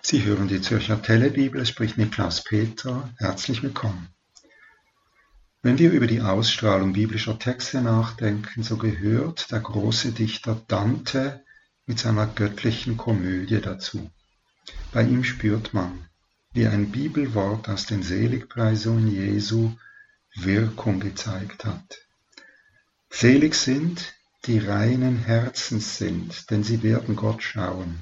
Sie hören die Zürcher Telebibel, es spricht Niklaus Peter. Herzlich willkommen. Wenn wir über die Ausstrahlung biblischer Texte nachdenken, so gehört der große Dichter Dante mit seiner göttlichen Komödie dazu. Bei ihm spürt man, wie ein Bibelwort aus den Seligpreisungen Jesu Wirkung gezeigt hat. Selig sind, die reinen Herzens sind, denn sie werden Gott schauen.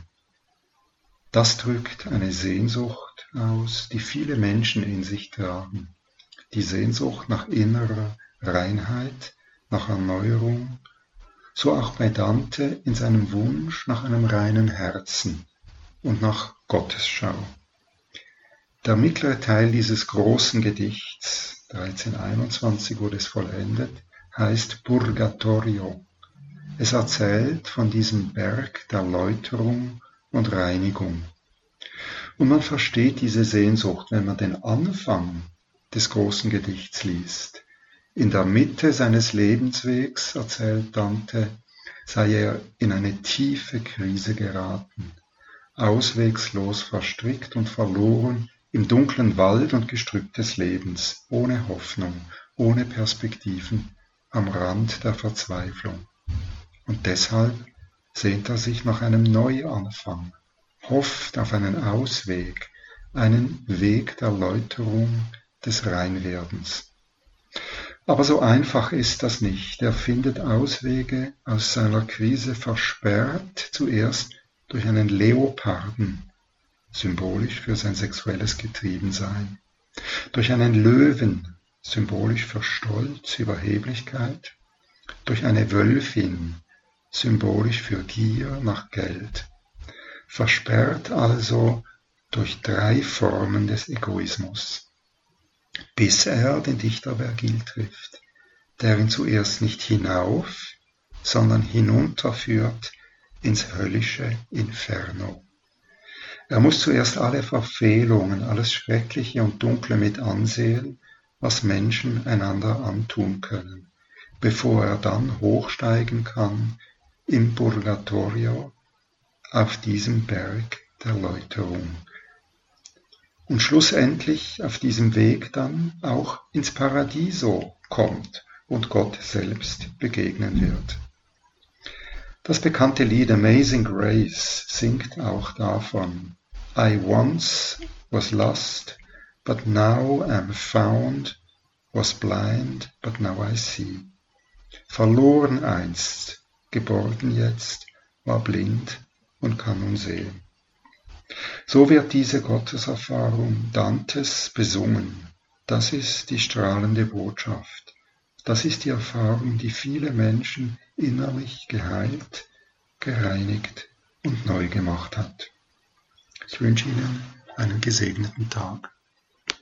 Das drückt eine Sehnsucht aus, die viele Menschen in sich tragen. Die Sehnsucht nach innerer Reinheit, nach Erneuerung, so auch bei Dante in seinem Wunsch nach einem reinen Herzen und nach Gottesschau. Der mittlere Teil dieses großen Gedichts, 1321 wurde es vollendet, heißt Purgatorio. Es erzählt von diesem Berg der Läuterung und Reinigung. Und man versteht diese Sehnsucht, wenn man den Anfang des großen Gedichts liest. In der Mitte seines Lebenswegs, erzählt Dante, sei er in eine tiefe Krise geraten, auswegslos verstrickt und verloren im dunklen Wald und Gestrüpp des Lebens, ohne Hoffnung, ohne Perspektiven, am Rand der Verzweiflung. Und deshalb sehnt er sich nach einem Neuanfang, hofft auf einen Ausweg, einen Weg der Läuterung, des Reinwerdens. Aber so einfach ist das nicht. Er findet Auswege aus seiner Krise versperrt, zuerst durch einen Leoparden, symbolisch für sein sexuelles Getriebensein, durch einen Löwen, symbolisch für Stolz, Überheblichkeit, durch eine Wölfin, symbolisch für Gier nach Geld, versperrt also durch 3 Formen des Egoismus, bis er den Dichter Vergil trifft, der ihn zuerst nicht hinauf, sondern hinunterführt ins höllische Inferno. Er muss zuerst alle Verfehlungen, alles Schreckliche und Dunkle mit ansehen, was Menschen einander antun können, bevor er dann hochsteigen kann im Purgatorio auf diesem Berg der Läuterung. Und schlussendlich auf diesem Weg dann auch ins Paradiso kommt und Gott selbst begegnen wird. Das bekannte Lied Amazing Grace singt auch davon: I once was lost, but now am found, was blind, but now I see. Verloren einst, geborgen jetzt, war blind und kann nun sehen. So wird diese Gotteserfahrung Dantes besungen. Das ist die strahlende Botschaft. Das ist die Erfahrung, die viele Menschen innerlich geheilt, gereinigt und neu gemacht hat. Ich wünsche Ihnen einen gesegneten Tag.